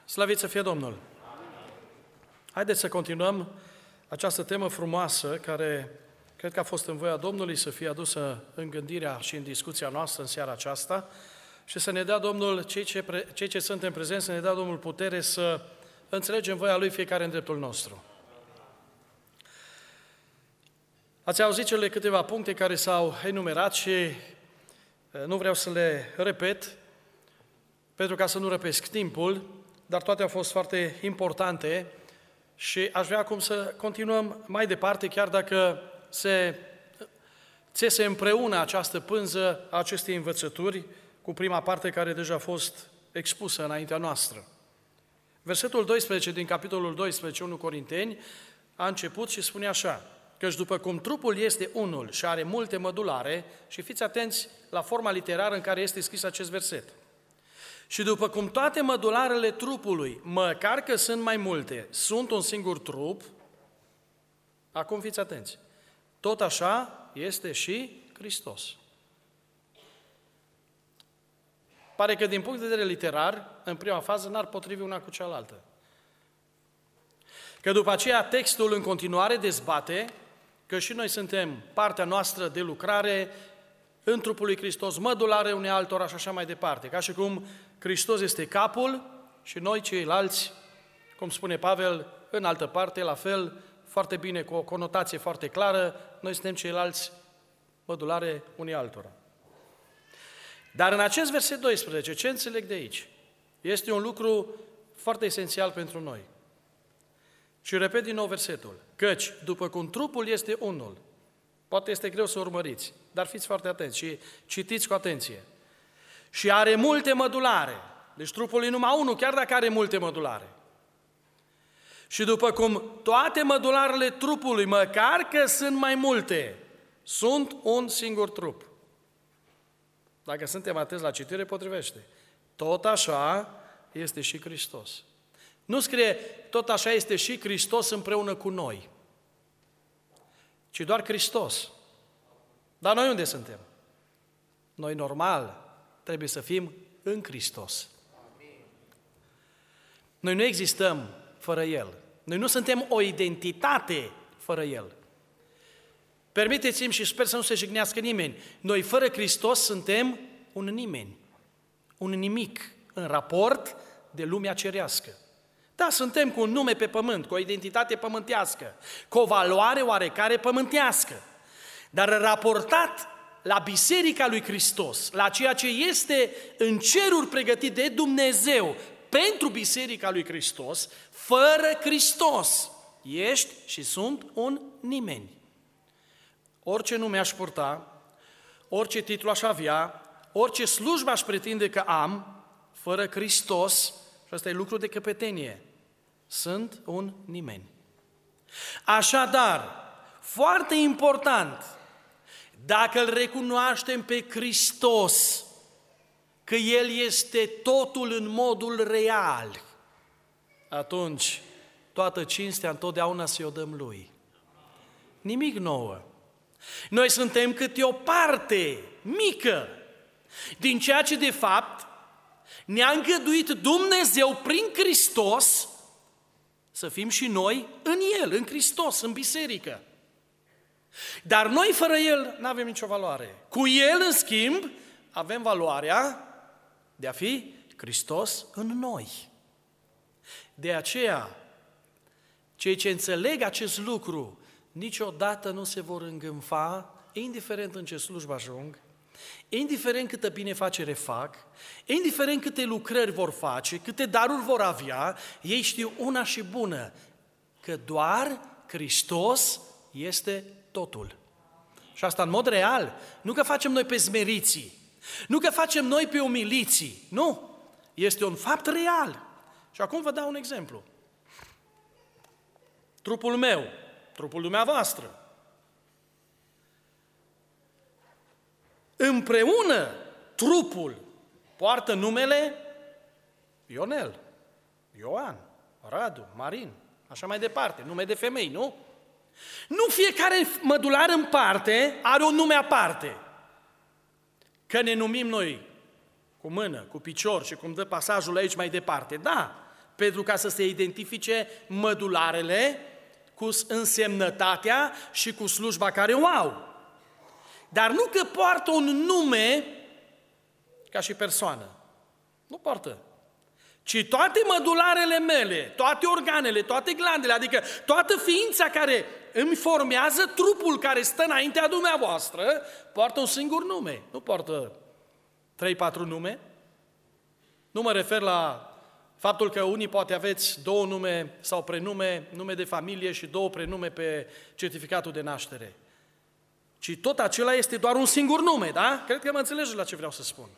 Slăvit să fie Domnul! Haideți să continuăm această temă frumoasă care cred că a fost în voia Domnului să fie adusă în gândirea și în discuția noastră în seara aceasta și să ne dea Domnul, cei ce suntem prezenți, să ne dea Domnul putere să înțelegem voia Lui fiecare în dreptul nostru. Ați auzit cele câteva puncte care s-au enumerat și nu vreau să le repet, pentru ca să nu răpesc timpul, dar toate au fost foarte importante și aș vrea acum să continuăm mai departe, chiar dacă se țese împreună această pânză a acestei învățături cu prima parte care deja a fost expusă înaintea noastră. Versetul 12 din capitolul 12, 1 Corinteni, a început și spune așa: căci după cum trupul este unul și are multe mădulare, și fiți atenți la forma literară în care este scris acest verset, și după cum toate mădularele trupului, măcar că sunt mai multe, sunt un singur trup, acum fiți atenți, tot așa este și Hristos. Pare că din punct de vedere literar, în prima fază, n-ar potrivi una cu cealaltă. Că după aceea textul în continuare dezbate că și noi suntem partea noastră de lucrare în trupul lui Hristos, mădulare unei altora și așa mai departe. Ca și cum Hristos este capul și noi ceilalți, cum spune Pavel, în altă parte, la fel, foarte bine, cu o conotație foarte clară, noi suntem ceilalți mădulare unei altora. Dar în acest verset 12, ce înțeleg de aici? Este un lucru foarte esențial pentru noi. Și repet din nou versetul, căci după cum trupul este unul, poate este greu să urmăriți, dar fiți foarte atenți și citiți cu atenție. Și are multe mădulare, deci trupul e numai unul, chiar dacă are multe mădulare. Și după cum toate mădularele trupului, măcar că sunt mai multe, sunt un singur trup. Dacă suntem atenți la citire, potrivește. Tot așa este și Hristos. Nu scrie, tot așa este și Hristos împreună cu noi, ci doar Hristos. Dar noi unde suntem? Noi normal trebuie să fim în Hristos. Noi nu existăm fără El. Noi nu suntem o identitate fără El. Permiteți-mi și sper să nu se jignească nimeni. Noi fără Hristos suntem un nimeni, un nimic în raport de lumea cerească. Da, suntem cu un nume pe pământ, cu o identitate pământească, cu o valoare oarecare pământească. Dar raportat la Biserica lui Hristos, la ceea ce este în ceruri pregătit de Dumnezeu pentru Biserica lui Hristos, fără Hristos ești și sunt un nimeni. Orice nume aș purta, orice titlu aș avea, orice slujbă aș pretinde că am, fără Hristos, și ăsta e lucru de căpetenie, sunt un nimeni. Așadar, foarte important, dacă îl recunoaștem pe Hristos, că El este totul în modul real, atunci toată cinstea întotdeauna să-i o dăm Lui. Nimic nouă. Noi suntem câte o parte mică din ceea ce de fapt ne-a îngăduit Dumnezeu prin Hristos să fim și noi în El, în Hristos, în biserică. Dar noi fără El nu avem nicio valoare. Cu El, în schimb, avem valoarea de a fi Hristos în noi. De aceea, cei ce înțeleg acest lucru niciodată nu se vor îngânfa, indiferent în ce slujbă ajung, indiferent câtă binefacere fac, indiferent câte lucrări vor face, câte daruri vor avea, ei știu una și bună, că doar Hristos este totul. Și asta în mod real, nu că facem noi pe smeriții, nu că facem noi pe umiliții, nu, este un fapt real. Și acum vă dau un exemplu. Trupul meu, trupul dumneavoastră, împreună trupul poartă numele Ionel, Ioan, Radu, Marin, așa mai departe, nume de femei, nu? Nu fiecare mădular în parte are un nume aparte. Că ne numim noi cu mână, cu picior și cum dă pasajul aici mai departe, da, pentru ca să se identifice mădularele cu însemnătatea și cu slujba care o au. Dar nu că poartă un nume ca și persoană. Nu poartă. Ci toate mădularele mele, toate organele, toate glandele, adică toată ființa care îmi formează trupul care stă înaintea dumneavoastră, poartă un singur nume. Nu poartă 3-4 nume. Nu mă refer la faptul că unii poate aveți 2 nume sau prenume, nume de familie și 2 prenume pe certificatul de naștere. Ci tot acela este doar un singur nume, da? Cred că mă înțelegeți la ce vreau să spun.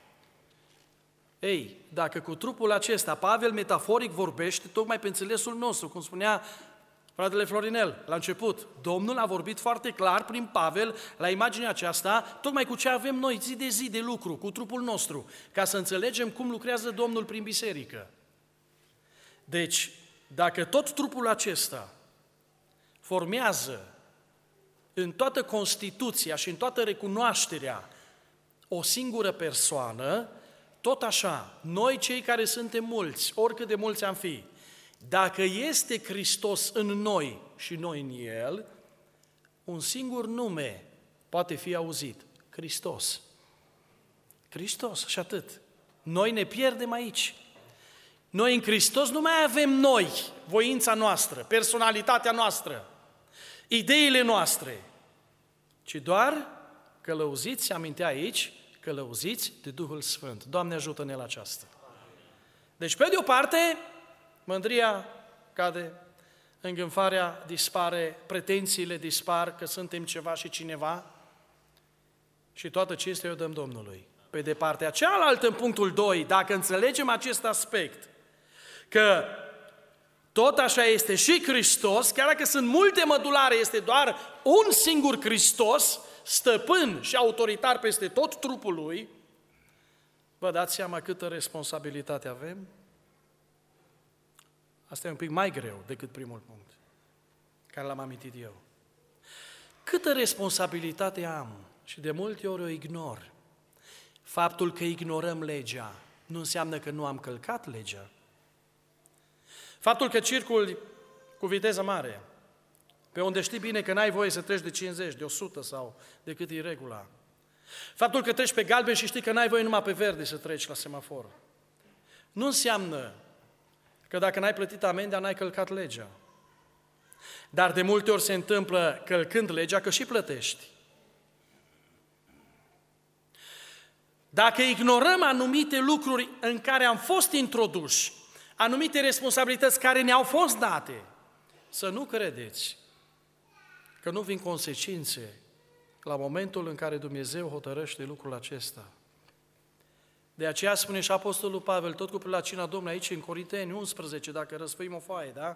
Ei, dacă cu trupul acesta Pavel metaforic vorbește tocmai pe înțelesul nostru, cum spunea fratele Florinel la început, Domnul a vorbit foarte clar prin Pavel la imaginea aceasta, tocmai cu ce avem noi zi de zi de lucru, cu trupul nostru, ca să înțelegem cum lucrează Domnul prin biserică. Deci, dacă tot trupul acesta formează în toată constituția și în toată recunoașterea o singură persoană, tot așa, noi cei care suntem mulți, oricât de mulți am fi, dacă este Hristos în noi și noi în El, un singur nume poate fi auzit, Hristos. Hristos și atât. Noi ne pierdem aici. Noi în Hristos nu mai avem noi voința noastră, personalitatea noastră, ideile noastre, ci doar călăuziți, amintea aici, călăuziți de Duhul Sfânt. Doamne, ajută-ne la aceasta. Deci, pe de o parte, mândria cade, îngânfarea dispare, pretențiile dispar că suntem ceva și cineva și toată cinstea o dăm Domnului. Pe de partea cealaltă, în punctul 2, dacă înțelegem acest aspect, că tot așa este și Hristos, chiar dacă sunt multe mădulare, este doar un singur Hristos, stăpân și autoritar peste tot trupul Lui, vă dați seama câtă responsabilitate avem? Asta e un pic mai greu decât primul punct, care l-am amintit eu. Câtă responsabilitate am și de multe ori o ignor. Faptul că ignorăm legea nu înseamnă că nu am călcat legea. Faptul că circuli cu viteză mare, pe unde știi bine că n-ai voie să treci de 50, de 100 sau de cât e regula. Faptul că treci pe galben și știi că n-ai voie numai pe verde să treci la semafor. Nu înseamnă că dacă n-ai plătit amendea, n-ai călcat legea. Dar de multe ori se întâmplă, călcând legea, că și plătești. Dacă ignorăm anumite lucruri în care am fost introduși, anumite responsabilități care ne-au fost date, să nu credeți că nu vin consecințe la momentul în care Dumnezeu hotărăște lucrul acesta. De aceea spune și Apostolul Pavel, tot cu la cina Domnului, aici în Corinteni 11, dacă răsfăim o foaie, da?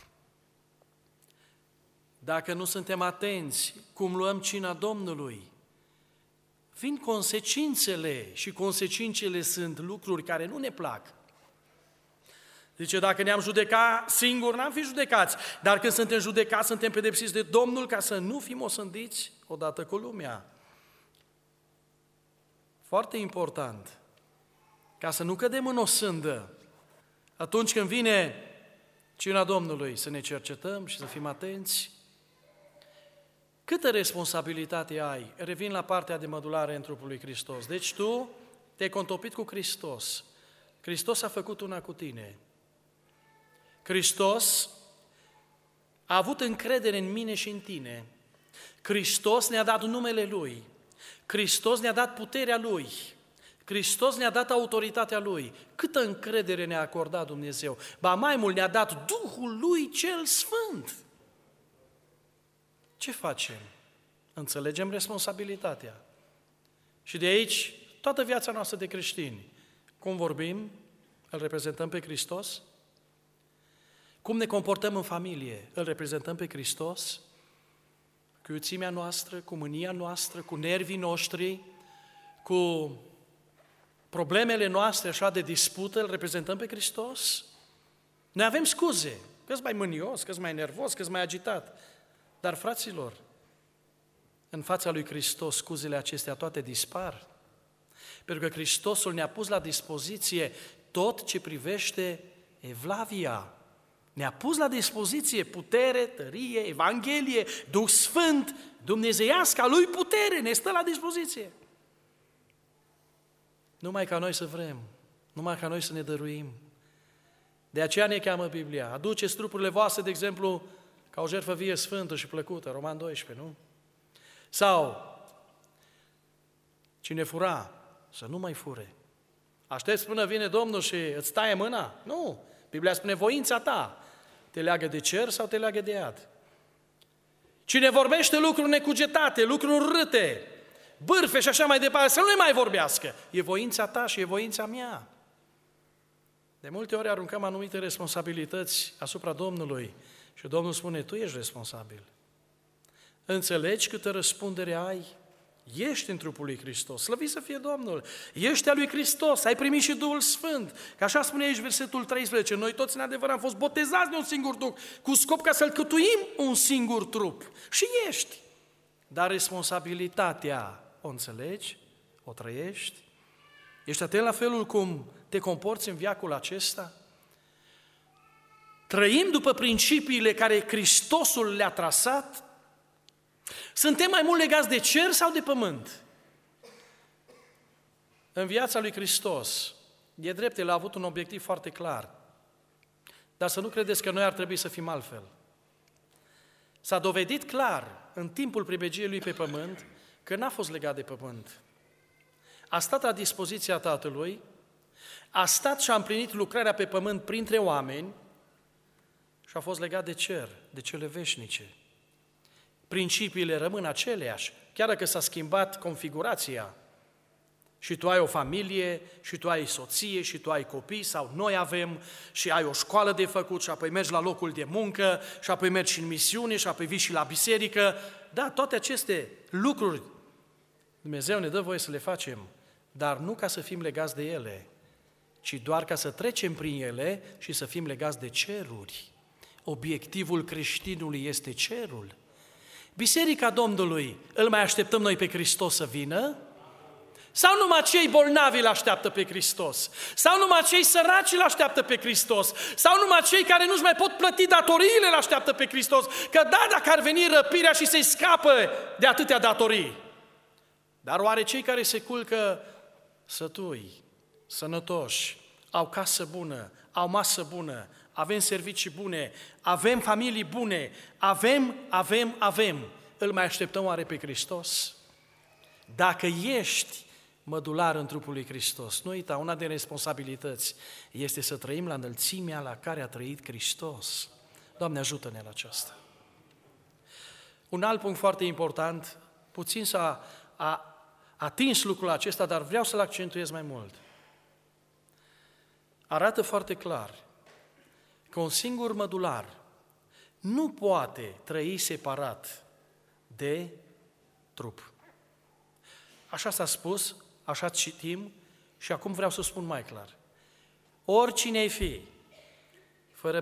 Dacă nu suntem atenți cum luăm cina Domnului, vin consecințele și consecințele sunt lucruri care nu ne plac. Zice, dacă ne-am judecat singur, n-am fi judecați, dar când suntem judecați, suntem pedepsiți de Domnul ca să nu fim osândiți odată cu lumea. Foarte important, ca să nu cădem în osândă, atunci când vine cina Domnului, să ne cercetăm și să fim atenți. Câtă responsabilitate ai? Revin la partea de mădulare în trupul lui Hristos. Deci tu te-ai contopit cu Hristos. Hristos a făcut una cu tine. Hristos a avut încredere în mine și în tine. Hristos ne-a dat numele Lui. Hristos ne-a dat puterea Lui. Hristos ne-a dat autoritatea Lui. Câtă încredere ne-a acordat Dumnezeu. Ba mai mult, ne-a dat Duhul Lui cel Sfânt. Ce facem? Înțelegem responsabilitatea. Și de aici, toată viața noastră de creștini. Cum vorbim? Îl reprezentăm pe Hristos? Cum ne comportăm în familie? Îl reprezentăm pe Hristos? Cu iuțimea noastră, cu mânia noastră, cu nervii noștri, cu problemele noastre așa de dispută, îl reprezentăm pe Hristos? Noi avem scuze, că-s mai mânios, că-s mai nervos, că-s mai agitat. Dar, fraților, în fața lui Hristos, scuzele acestea toate dispar. Pentru că Hristosul ne-a pus la dispoziție tot ce privește Evlavia. Ne-a pus la dispoziție putere, tărie, Evanghelie, Duh Sfânt, dumnezeiasca lui putere, ne stă la dispoziție. Numai ca noi să vrem, numai ca noi să ne dăruim. De aceea ne cheamă Biblia. Aduceți trupurile voastre, de exemplu, ca o jertfă vie, sfântă și plăcută, Roman 12, nu? Sau, cine fura, să nu mai fure. Aștepți până vine Domnul și îți taie mâna? Nu. Biblia spune, voința ta te leagă de cer sau te leagă de iad. Cine vorbește lucruri necugetate, lucruri râte, bârfe și așa mai departe, să nu mai vorbească. E voința ta și e voința mea. De multe ori aruncăm anumite responsabilități asupra Domnului și Domnul spune, tu ești responsabil. Înțelegi câtă răspundere ai? Ești în trupul lui Hristos, slăvit să fie Domnul, ești al lui Hristos, ai primit și Duhul Sfânt, că așa spune aici versetul 13, noi toți în adevăr am fost botezați de un singur Duh, cu scop ca să-L cătuim un singur trup. Și ești, dar responsabilitatea o înțelegi, o trăiești, ești atent la felul cum te comporți în veacul acesta? Trăim după principiile care Hristosul le-a trasat? Suntem mai mult legați de cer sau de pământ? În viața lui Hristos, e drept, El a avut un obiectiv foarte clar. Dar să nu credeți că noi ar trebui să fim altfel. S-a dovedit clar, în timpul pribegiei Lui pe pământ, că n-a fost legat de pământ. A stat la dispoziția Tatălui, a stat și a împlinit lucrarea pe pământ printre oameni și a fost legat de cer, de cele veșnice. Principiile rămân aceleași, chiar dacă s-a schimbat configurația. Și tu ai o familie, și tu ai soție, și tu ai copii, sau noi avem, și ai o școală de făcut, și apoi mergi la locul de muncă, și apoi mergi în misiune, și apoi vii și la biserică. Da, toate aceste lucruri Dumnezeu ne dă voie să le facem, dar nu ca să fim legați de ele, ci doar ca să trecem prin ele și să fim legați de ceruri. Obiectivul creștinului este cerul. Biserica Domnului, îl mai așteptăm noi pe Hristos să vină? Sau numai cei bolnavi îl așteaptă pe Hristos? Sau numai cei săraci îl așteaptă pe Hristos? Sau numai cei care nu-și mai pot plăti datoriile îl așteaptă pe Hristos? Că da, dacă ar veni răpirea și să-i scapă de atâtea datorii. Dar oare cei care se culcă sătui, sănătoși, au casă bună, au masă bună, avem servicii bune, avem familii bune, avem, îl mai așteptăm oare pe Hristos? Dacă ești mădular în trupul lui Hristos, nu uita, una din responsabilități este să trăim la înălțimea la care a trăit Hristos. Doamne, ajută-ne la aceasta. Un alt punct foarte important, puțin s-a atins lucrul acesta, dar vreau să-l accentuez mai mult. Arată foarte clar că un singur mădular nu poate trăi separat de trup. Așa s-a spus, așa citim și acum vreau să spun mai clar. Oricine ai fi, fără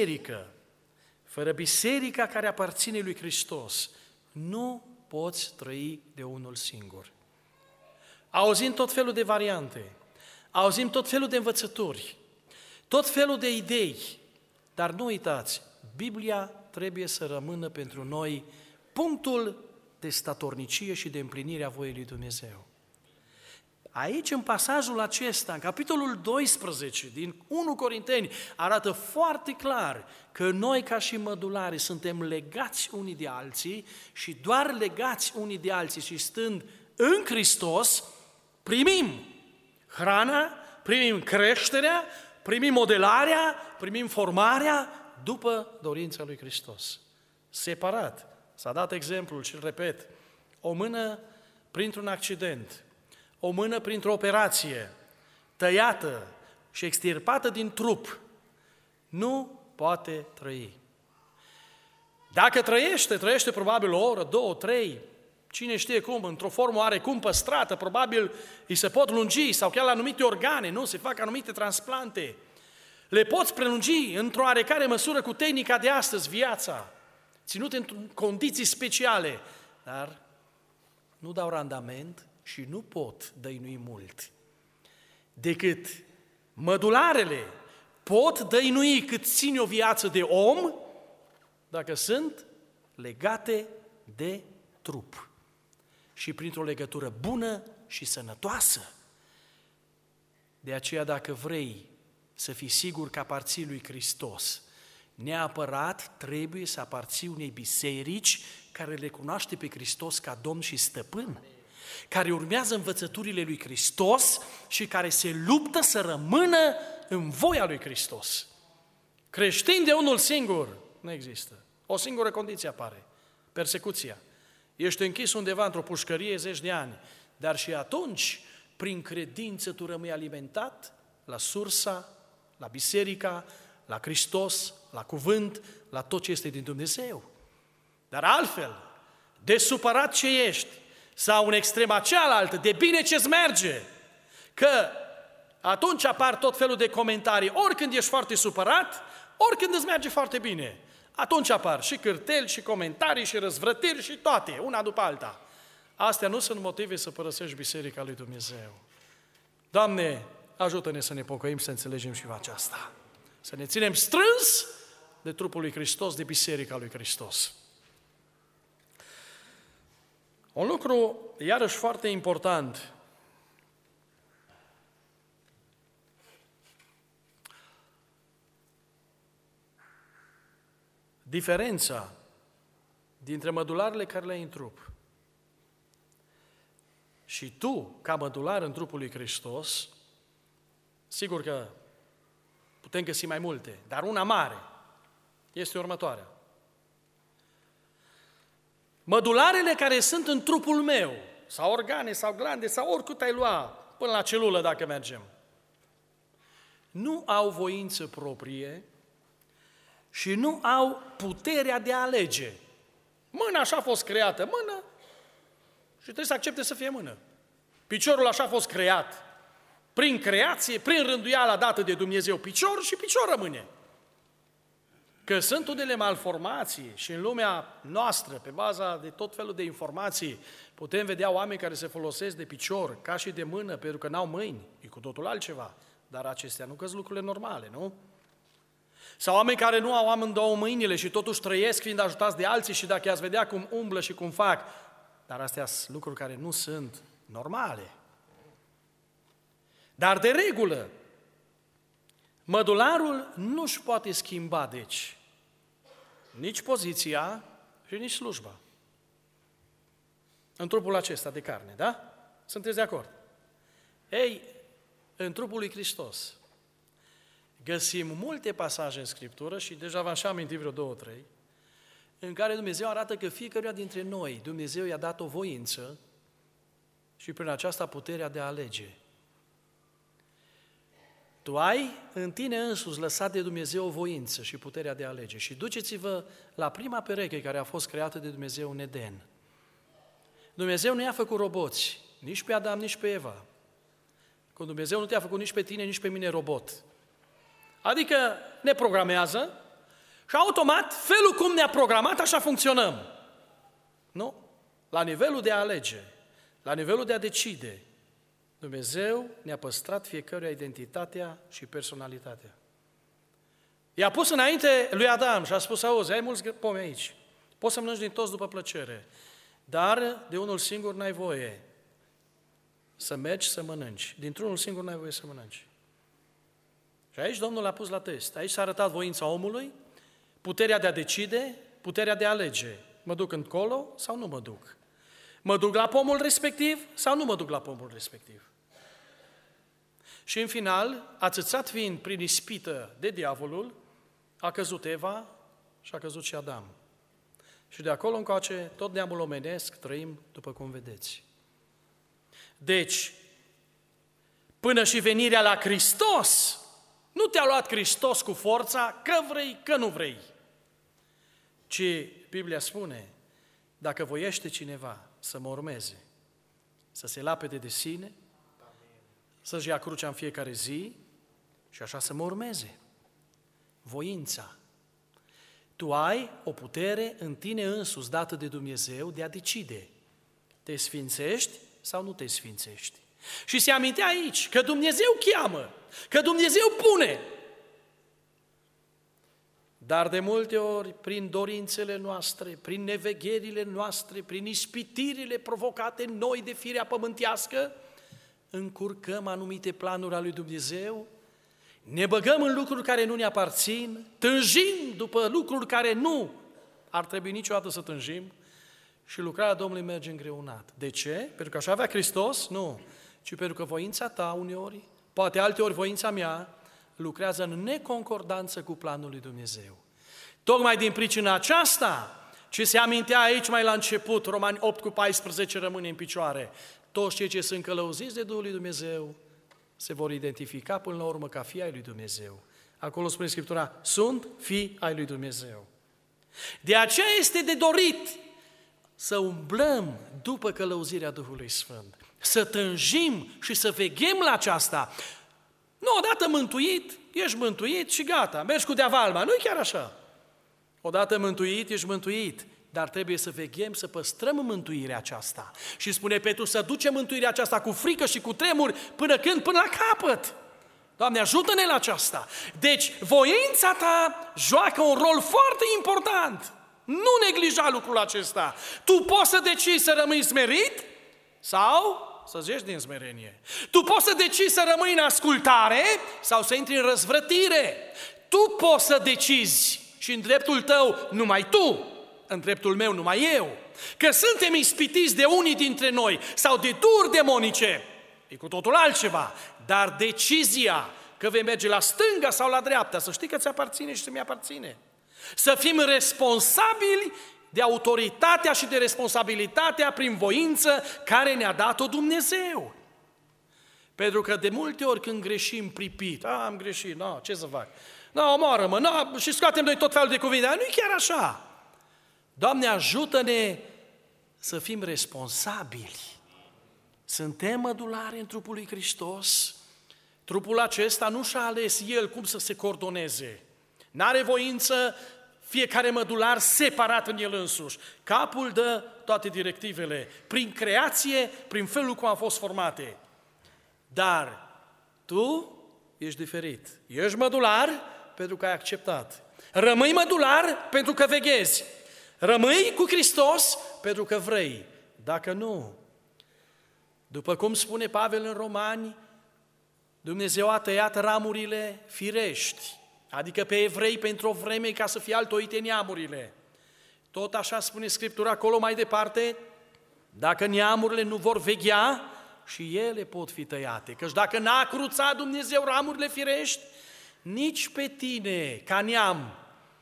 biserica care aparține lui Hristos, nu poți trăi de unul singur. Auzim tot felul de variante, auzim tot felul de învățături, tot felul de idei, dar nu uitați, Biblia trebuie să rămână pentru noi punctul de statornicie și de împlinire a voii lui Dumnezeu. Aici, în pasajul acesta, în capitolul 12 din 1 Corinteni, arată foarte clar că noi, ca și mădulari, suntem legați unii de alții și doar legați unii de alții și stând în Hristos, primim hrana, primim creșterea, primim modelarea, primim formarea după dorința lui Hristos. Separat. S-a dat exemplul și îl repet. O mână printr-un accident, o mână printr-o operație, tăiată și extirpată din trup, nu poate trăi. Dacă trăiește probabil o oră, 2, 3, cine știe cum, într-o formă oarecum păstrată, probabil îi se pot lungi sau chiar la anumite organe, nu? Se fac anumite transplante. Le poți prelungi într-o oarecare măsură cu tehnica de astăzi viața, ținut în condiții speciale, dar nu dau randament și nu pot dăinui mult, decât mădularele pot dăinui cât ține o viață de om dacă sunt legate de trup și printr-o legătură bună și sănătoasă. De aceea, dacă vrei să fii sigur că aparții lui Hristos, neapărat trebuie să aparții unei biserici care le cunoaște pe Hristos ca Domn și Stăpân, care urmează învățăturile lui Hristos și care se luptă să rămână în voia lui Hristos. Creștin de unul singur nu există. O singură condiție apare, persecuția. Ești închis undeva într-o pușcărie 10 de ani, dar și atunci, prin credință, tu rămâi alimentat la sursa, la biserica, la Hristos, la cuvânt, la tot ce este din Dumnezeu. Dar altfel, de supărat ce ești, sau în extrema cealaltă, de bine ce-ți merge, că atunci apar tot felul de comentarii, ori când ești foarte supărat, ori când îți merge foarte bine. Atunci apar și cârteli, și comentarii, și răzvrătiri, și toate, una după alta. Astea nu sunt motive să părăsești Biserica lui Dumnezeu. Doamne, ajută-ne să ne pocăim, să înțelegem și aceasta. Să ne ținem strâns de trupul lui Hristos, de Biserica lui Hristos. Un lucru, iarăși, foarte important. Diferența dintre mădularele care le ai în trup și tu, ca mădular în trupul lui Hristos, sigur că putem găsi mai multe, dar una mare este următoarea. Mădularele care sunt în trupul meu, sau organe, sau glande, sau oricât ai lua, până la celulă dacă mergem, nu au voință proprie și nu au puterea de a alege. Mâna așa a fost creată, mână, și trebuie să accepte să fie mână. Piciorul așa a fost creat, prin creație, prin rânduiala dată de Dumnezeu, picior și picior rămâne. Că sunt unele malformații și în lumea noastră, pe baza de tot felul de informații, putem vedea oameni care se folosesc de picior ca și de mână, pentru că n-au mâini, e cu totul altceva. Dar acestea nu că-s lucrurile normale, nu? Sau oameni care nu au amândouă mâinile și totuși trăiesc fiind ajutați de alții și dacă i-ați vedea cum umblă și cum fac, dar astea sunt lucruri care nu sunt normale. Dar de regulă, mădularul nu-și poate schimba, deci, nici poziția și nici slujba. În trupul acesta de carne, da? Sunteți de acord? Ei, în trupul lui Hristos găsim multe pasaje în Scriptură și deja v-am și amintit vreo 2-3, în care Dumnezeu arată că fiecăruia dintre noi, Dumnezeu i-a dat o voință și prin aceasta puterea de a alege. Tu ai în tine însuți lăsat de Dumnezeu o voință și puterea de a alege. Și duceți-vă la prima pereche care a fost creată de Dumnezeu în Eden. Dumnezeu nu i-a făcut roboți, nici pe Adam, nici pe Eva. Că Dumnezeu nu te-a făcut nici pe tine, nici pe mine robot. Adică ne programează și automat, felul cum ne-a programat, așa funcționăm. Nu? La nivelul de a alege, la nivelul de a decide, Dumnezeu ne-a păstrat fiecăruia identitatea și personalitatea. I-a pus înainte lui Adam și a spus, auzi, ai mulți pomi aici, poți să mănânci din toți după plăcere, dar de unul singur n-ai voie să mergi să mănânci. Dintr-unul singur n-ai voie să mănânci. Și aici Domnul l-a pus la test. Aici s-a arătat voința omului, puterea de a decide, puterea de a alege. Mă duc încolo sau nu mă duc? Mă duc la pomul respectiv sau nu mă duc la pomul respectiv? Și în final, ațățat fiind prin ispită de diavolul, a căzut Eva și a căzut și Adam. Și de acolo încoace, tot neamul omenesc trăim după cum vedeți. Deci, până și venirea la Hristos, nu te-a luat Hristos cu forța că vrei, că nu vrei. Ci Biblia spune, dacă voiește cineva să mă urmeze, să se lapede de sine, să-și ia crucea în fiecare zi și așa să mă urmeze. Voința. Tu ai o putere în tine însuți dată de Dumnezeu de a decide. Te sfințești sau nu te sfințești? Și se amintea aici că Dumnezeu cheamă, că Dumnezeu pune. Dar de multe ori, prin dorințele noastre, prin nevegherile noastre, prin ispitirile provocate noi de firea pământească, încurcăm anumite planuri ale lui Dumnezeu, ne băgăm în lucruri care nu ne aparțin, tânjim după lucruri care nu ar trebui niciodată să tânjim și lucrarea Domnului merge îngreunat. De ce? Pentru că așa avea Hristos? Nu. Ci pentru că voința ta uneori, poate alteori voința mea, lucrează în neconcordanță cu planul lui Dumnezeu. Tocmai din pricina aceasta, ce se amintea aici mai la început, Romani 8:14 rămâne în picioare, toți cei ce sunt călăuziți de Duhul lui Dumnezeu se vor identifica până la urmă ca fii ai lui Dumnezeu. Acolo spune Scriptura, sunt fii ai lui Dumnezeu. De aceea este de dorit să umblăm după călăuzirea Duhului Sfânt, să tânjim și să veghem la aceasta. Nu, odată mântuit, ești mântuit și gata, mergi cu deavalma, nu-i chiar așa. Odată mântuit, ești mântuit, dar trebuie să veghem, să păstrăm mântuirea aceasta. Și spune Petru, să ducem mântuirea aceasta cu frică și cu tremuri, până când? Până la capăt. Doamne, ajută-ne la aceasta. Deci, voința ta joacă un rol foarte important. Nu neglija lucrul acesta. Tu poți să decizi să rămâi smerit sau să-ți ieși din smerenie. Tu poți să decizi să rămâi în ascultare sau să intri în răzvrătire. Tu poți să decizi și în dreptul tău numai tu, în dreptul meu numai eu. Că suntem ispitiți de unii dintre noi sau de duhuri demonice, e cu totul altceva. Dar decizia că vei merge la stânga sau la dreapta, să știi că ți aparține și ți-mi aparține. Să fim responsabili de autoritatea și de responsabilitatea prin voință care ne-a dat-o Dumnezeu. Pentru că de multe ori când greșim pripit, am greșit, ce să fac? Omoară-mă, și scoatem noi tot felul de cuvinte, dar nu e chiar așa. Doamne, ajută-ne să fim responsabili. Suntem mădulari în trupul lui Hristos. Trupul acesta nu și-a ales el cum să se coordoneze. N-are voință fiecare mădular separat în el însuși. Capul dă toate directivele, prin creație, prin felul cum au fost formate. Dar tu ești diferit. Ești mădular pentru că ai acceptat. Rămâi mădular pentru că veghezi. Rămâi cu Hristos pentru că vrei. Dacă nu, după cum spune Pavel în Romani, Dumnezeu a tăiat ramurile firești, adică pe evrei pentru o vreme ca să fie altoite neamurile. Tot așa spune Scriptura acolo mai departe, dacă neamurile nu vor veghea, și ele pot fi tăiate. Căci dacă n-a cruțat Dumnezeu ramurile firești, nici pe tine, ca neam,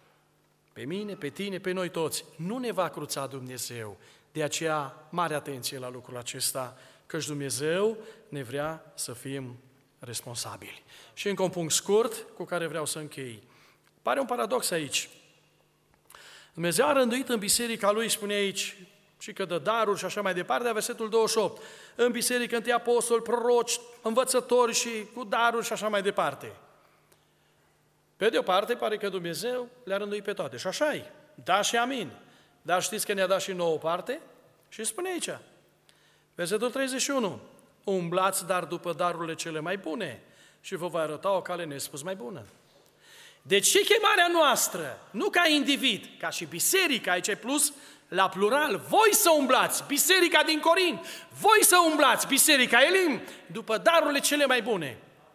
pe mine, pe tine, pe noi toți, nu ne va cruța Dumnezeu. De aceea, mare atenție la lucrul acesta, căci Dumnezeu ne vrea să fim responsabili. Și încă un punct scurt cu care vreau să închei. Pare un paradox aici. Dumnezeu a rânduit în biserica Lui, spune aici, și că dă daruri și așa mai departe, de versetul 28. În biserică, întâi apostoli, proroci, învățători și cu daruri și așa mai departe. Pe de o parte, pare că Dumnezeu le-a rânduit pe toate. Și așa e. Da și amin. Dar știți că ne-a dat și nouă parte? Și spune aici, versetul 31. Umblați dar după darurile cele mai bune și vă va arăta o cale nespus mai bună. Deci și chemarea noastră, nu ca individ, ca și biserica, aici e plus la plural, voi să umblați, biserica din Corint, voi să umblați, biserica Elim, după darurile cele mai bune.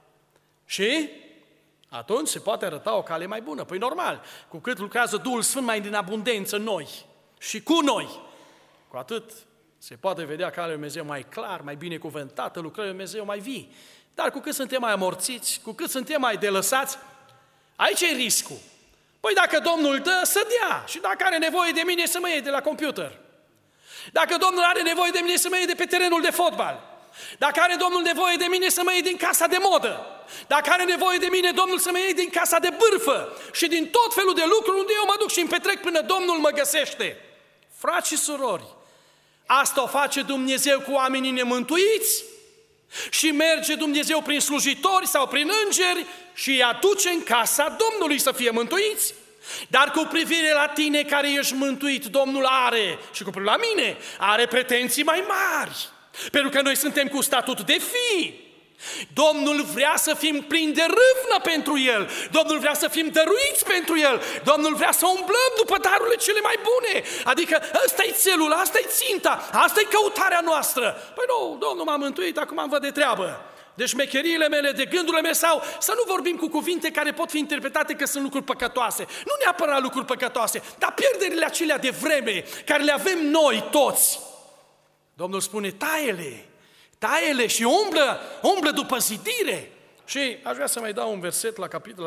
Și atunci se poate arăta o cale mai bună. Păi normal, cu cât lucrează Duhul Sfânt mai din abundență în noi și cu noi, cu atât se poate vedea calea lui Dumnezeu mai clar, mai binecuvântată, lucrările lui Dumnezeu mai vii. Dar cu cât suntem mai amorțiți, cu cât suntem mai delăsați, aici e riscul. Păi dacă Domnul dă, să dea. Și dacă are nevoie de mine, să mă iei de la computer. Dacă Domnul are nevoie de mine, să mă iei de pe terenul de fotbal. Dacă are Domnul nevoie de mine, să mă iei din casa de modă. Dacă are nevoie de mine, Domnul să mă iei din casa de bârfă. Și din tot felul de lucruri unde eu mă duc și îmi petrec până Domnul mă găsește. Frați și surori, asta o face Dumnezeu cu oamenii nemântuiți și merge Dumnezeu prin slujitori sau prin îngeri și îi aduce în casa Domnului să fie mântuiți. Dar cu privire la tine care ești mântuit, Domnul are, și cu privire la mine, are pretenții mai mari. Pentru că noi suntem cu statut de fii. Domnul vrea să fim plini de râvnă pentru El. Domnul vrea să fim dăruiți pentru El. Domnul vrea să umblăm după darurile cele mai bune. Adică ăsta e țelul, asta e ținta, asta e căutarea noastră. Păi nu, Domnul m-a mântuit, acum am văd de treabă. De șmecheriile mele, de gândurile mele sau să nu vorbim cu cuvinte care pot fi interpretate că sunt lucruri păcătoase. Nu neapărat lucruri păcătoase, dar pierderile acelea de vreme care le avem noi toți. Domnul spune, taie-le și umblă după zidire. Și aș vrea să mai dau un verset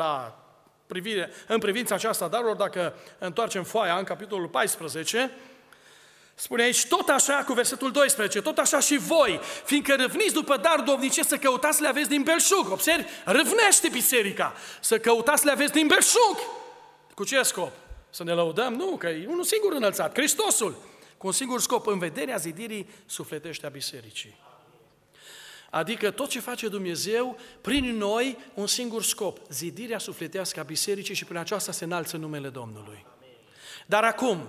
în privința aceasta darurilor, dacă întoarcem foaia în capitolul 14, spune aici, tot așa, cu versetul 12, tot așa și voi, fiindcă râvniți după dar dovnice, să căutați să le aveți din belșug. Observi? Râvnește biserica, să căutați să le aveți din belșug. Cu ce scop? Să ne lăudăm? Nu, că e unul singur înălțat, Hristosul. Cu un singur scop, în vederea zidirii sufletește a bisericii. Adică tot ce face Dumnezeu, prin noi, un singur scop, zidirea sufletească a bisericii și prin aceasta se înalță numele Domnului. Dar acum,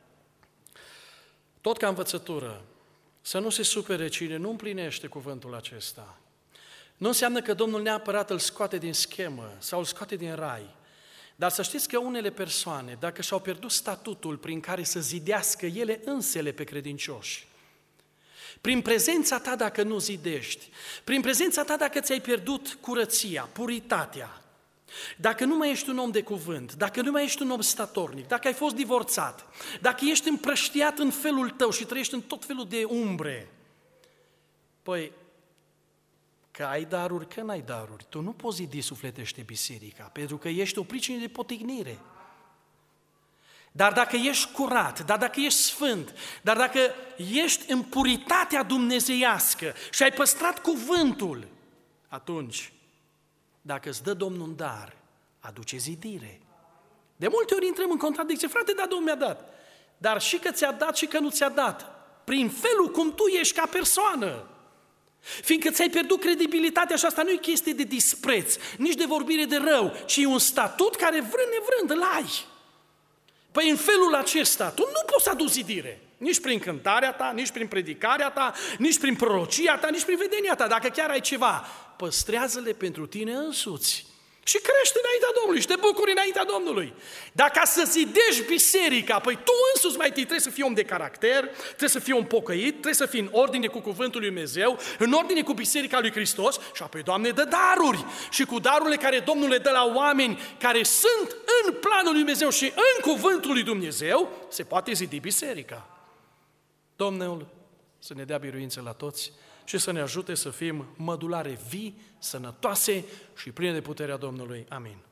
tot ca învățătură, să nu se supere cine nu împlinește cuvântul acesta. Nu înseamnă că Domnul neapărat îl scoate din schemă sau îl scoate din rai. Dar să știți că unele persoane, dacă și-au pierdut statutul prin care să zidească ele însele pe credincioși, prin prezența ta dacă nu zidești, prin prezența ta dacă ți-ai pierdut curăția, puritatea, dacă nu mai ești un om de cuvânt, dacă nu mai ești un om statornic, dacă ai fost divorțat, dacă ești împrăștiat în felul tău și trăiești în tot felul de umbre, păi, că ai daruri, că n-ai daruri, tu nu poți zidi sufletește biserica, pentru că ești o pricină de potignire. Dar dacă ești curat, dar dacă ești sfânt, dar dacă ești în puritatea dumnezeiască și ai păstrat cuvântul, atunci, dacă îți dă Domnul un dar, aduce zidire. De multe ori intrăm în contradicție, frate, da, Domnul mi-a dat, dar și că ți-a dat și că nu ți-a dat, prin felul cum tu ești ca persoană. Fiindcă ți-ai pierdut credibilitatea și asta nu e chestie de dispreț, nici de vorbire de rău, ci e un statut care vrând nevrând îl ai. Păi în felul acesta, tu nu poți aduci zidire, nici prin cântarea ta, nici prin predicarea ta, nici prin prorocia ta, nici prin vedenia ta. Dacă chiar ai ceva, păstrează-le pentru tine însuți și crește înaintea Domnului și te bucuri înaintea Domnului. Dar ca să zidești biserica, păi tu însuți mai întâi trebuie să fii om de caracter, trebuie să fii om pocăit, trebuie să fii în ordine cu cuvântul lui Dumnezeu, în ordine cu biserica lui Hristos și apoi, Doamne, dă daruri. Și cu darurile care Domnul le dă la oameni care sunt în planul lui Dumnezeu și în cuvântul lui Dumnezeu, se poate zidi biserica. Domnul să ne dea biruință la toți și să ne ajute să fim mădulare vii, sănătoase și pline de puterea Domnului. Amin.